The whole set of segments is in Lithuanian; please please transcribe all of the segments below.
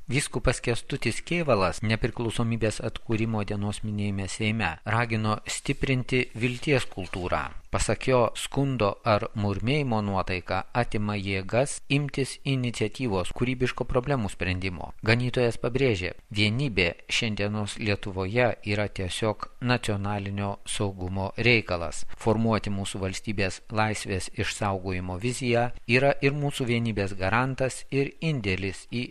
Vyskupas Kęstutis Kėvalas nepriklausomybės atkūrimo dienos minėjime Seime ragino stiprinti vilties kultūrą. Pasak jo, skundo ar murmėjimo nuotaika atima jėgas imtis iniciatyvos kūrybiško problemų sprendimo. Ganytojas pabrėžė, vienybė šiandienos Lietuvoje yra tiesiog nacionalinio saugumo reikalas. Formuoti mūsų valstybės laisvės išsaugojimo viziją yra ir mūsų vienybės garantas ir indėlis į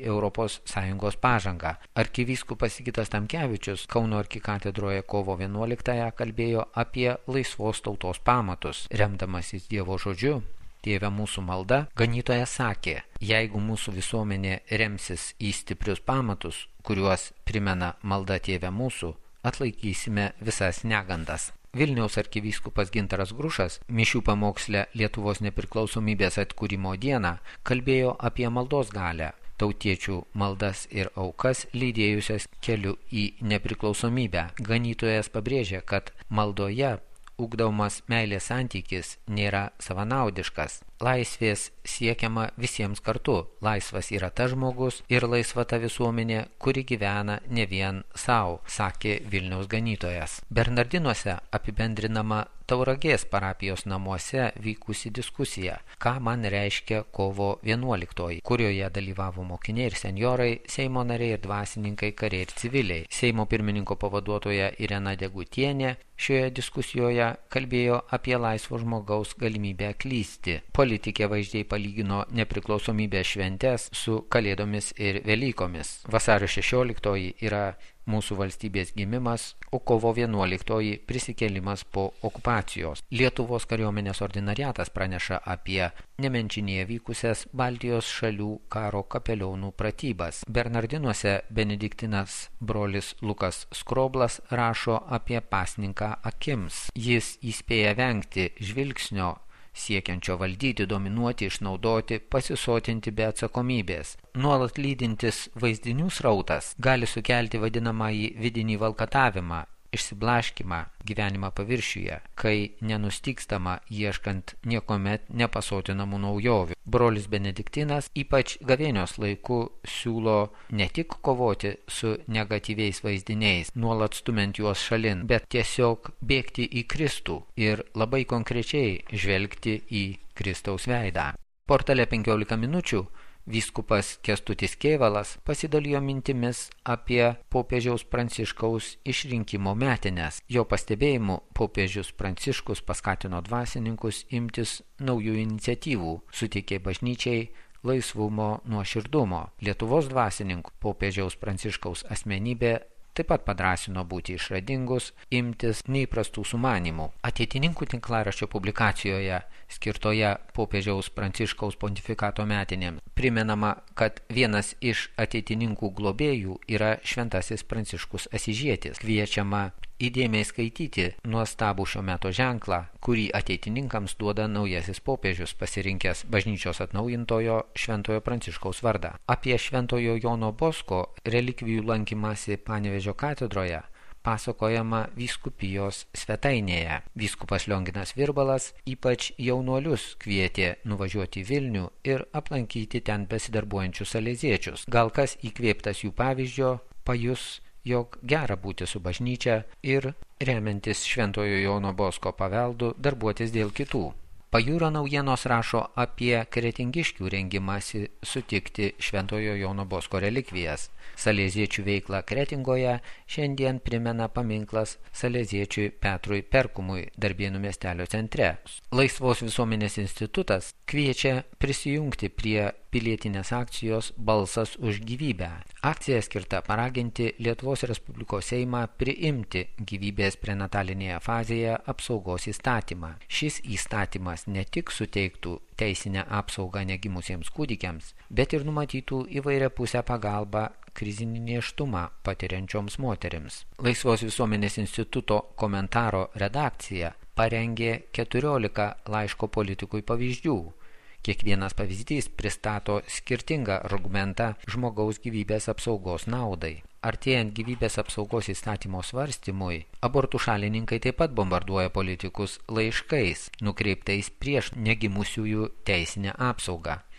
ES pažangą. Arkivyskupas Sigitas Tamkevičius Kauno arkikatedroje kovo 11-ąją kalbėjo apie laisvos tautos pamatus. Remdamasis Dievo žodžiu, Tėve mūsų malda, ganytojas sakė, jeigu mūsų visuomenė remsis į stiprius pamatus, kuriuos primena malda Tėve mūsų, atlaikysime visas negandas. Vilniaus arkivyskupas Gintaras Grušas mišių pamoksle Lietuvos nepriklausomybės atkūrimo dieną kalbėjo apie maldos galią, tautiečių maldas ir aukas lydėjusias keliu į nepriklausomybę. Ganytojas pabrėžė, kad maldoje ugdomas meilės santykis nėra savanaudiškas. Laisvės siekiama visiems kartu. Laisvas yra tas žmogus ir laisva ta visuomenė, kuri gyvena ne vien savo, sakė Vilniaus ganytojas. Bernardinuose apibendrinama Tauragės parapijos namuose vykusi diskusija, ką man reiškia kovo 11, kurioje dalyvavo mokiniai ir senjorai, Seimo nariai ir dvasininkai, kariai ir civiliai. Seimo pirmininko pavaduotoja Irena Degutienė šioje diskusijoje kalbėjo apie laisvo žmogaus galimybę klysti. Politikė vaizdžiai palygino nepriklausomybės šventes su Kalėdomis ir Velykomis. Vasario 16 yra mūsų valstybės gimimas, o kovo 11 prisikėlimas po okupacijos. Lietuvos kariuomenės ordinariatas praneša apie Nemenčinėje vykusias Baltijos šalių karo kapelionų pratybas. Bernardinuose benediktinas brolis Lukas Skroblas rašo apie pasninką akims. Jis įspėja vengti žvilgsnio siekiančio valdyti, dominuoti, išnaudoti, pasisotinti be atsakomybės. Nuolat lydintis vaizdinių srautas gali sukelti vadinamąjį vidinį valkatavimą, išsiblaškimą gyvenimą paviršiuje, kai nenustygstama ieškant niekomet nepasotinamų naujovių. Brolis Benediktinas ypač gavėnios laiku siūlo ne tik kovoti su negatyviais vaizdiniais, nuolat stumiant juos šalin, bet tiesiog bėgti į Kristų ir labai konkrečiai žvelgti į Kristaus veidą. Portale 15 minučių vyskupas Kęstutis Kėvalas pasidalijo mintimis apie popiežiaus Pranciškaus išrinkimo metines. Jo pastebėjimu, popiežius Pranciškus paskatino dvasininkus imtis naujų iniciatyvų, suteikė bažnyčiai laisvumo, nuoširdumo. Lietuvos dvasininkų popiežiaus Pranciškaus asmenybė taip pat padrąsino būti išradingus, imtis neįprastų sumanymų. Ateitininkų tinklaraščio publikacijoje, skirtoje popiežiaus Pranciškaus pontifikato metinėms, primenama, kad vienas iš ateitininkų globėjų yra šventasis Pranciškus Asyžietis. Kviečiama įdėmiai skaityti nuostabų šio meto ženklą, kurį ateitininkams duoda naujasis popiežius, pasirinkęs bažnyčios atnaujintojo Šventojo Pranciškaus vardą. Apie Šventojo Jono Bosko relikvijų lankymąsi Panevėžio katedroje pasakojama vyskupijos svetainėje. Vyskupas Lionginas Virbalas ypač jaunuolius kvietė nuvažiuoti į Vilnių ir aplankyti ten besidarbuojančius saleziečius. Gal kas įkvėptas jų pavyzdžio pajus, jog gera būti su bažnyčia ir remiantis Šventojo Jono Bosko paveldu darbuotis dėl kitų. Pajūrio naujienos rašo apie kretingiškių rengimąsi sutikti Šventojo Jono Bosko relikvijas. Saleziečių veiklą Kretingoje šiandien primena paminklas saleziečiui Petrui Perkumui Darbėnų miestelio centre. Laisvos visuomenės institutas kviečia prisijungti prie pilietinės akcijos Balsas už gyvybę. Akcija skirta paraginti Lietuvos Respublikos Seimą priimti gyvybės prenatalinėje fazėje apsaugos įstatymą. Šis įstatymas ne tik suteiktų teisinę apsaugą negimusiems kūdikiams, bet ir numatytų įvairiapusę pagalbą krizinį nėštumą patiriančioms moterims. Laisvos visuomenės instituto komentaro redakcija parengė 14 laiško politikui pavyzdžių. Kiekvienas pavyzdys pristato skirtingą argumentą žmogaus gyvybės apsaugos naudai. Artėjant gyvybės apsaugos įstatymo svarstymui, abortų šalininkai taip pat bombarduoja politikus laiškais, nukreiptais prieš negimusiųjų teisinę apsaugą.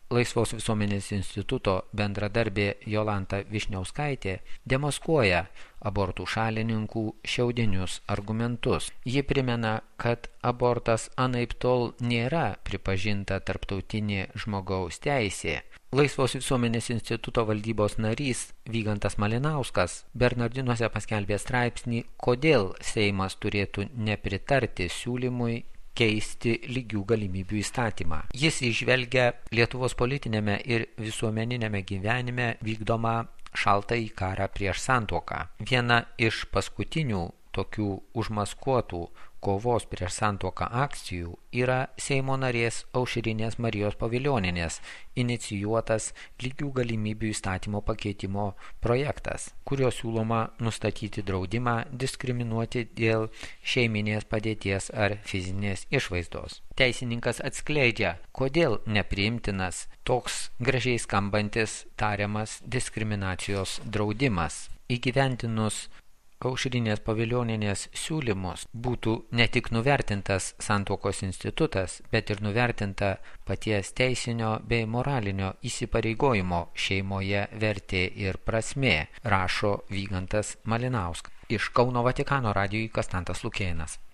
Laisvos visuomenės instituto bendradarbė Jolanta Višniauskaitė demaskuoja abortų šalininkų šiaudinius argumentus. Ji primena, kad abortas anaiptol nėra pripažinta tarptautinė žmogaus teisė. Laisvos visuomenės instituto valdybos narys Vygantas Malinauskas Bernardinuose paskelbė straipsnį, kodėl Seimas turėtų nepritarti siūlymui keisti lygių galimybių įstatymą. Jis įžvelgia Lietuvos politinėme ir visuomeninėme gyvenime vykdomą šaltąjį karą prieš santuoką. Viena iš paskutinių tokių užmaskuotų kovos prieš santuoką akcijų yra Seimo narės Aušrinės Marijos Pavilionienės inicijuotas lygių galimybių įstatymo pakeitimo projektas, kurio siūloma nustatyti draudimą diskriminuoti dėl šeiminės padėties ar fizinės išvaizdos. Teisininkas atskleidžia, kodėl nepriimtinas toks gražiai skambantis tariamas diskriminacijos draudimas. Įgyvendinus Aušrinės Pavilionienės siūlymus būtų ne tik nuvertintas santuokos institutas, bet ir nuvertinta paties teisinio bei moralinio įsipareigojimo šeimoje vertė ir prasmė, rašo Vygantas Malinauskas. Iš Kauno Vatikano radijui Konstantas Lukėnas.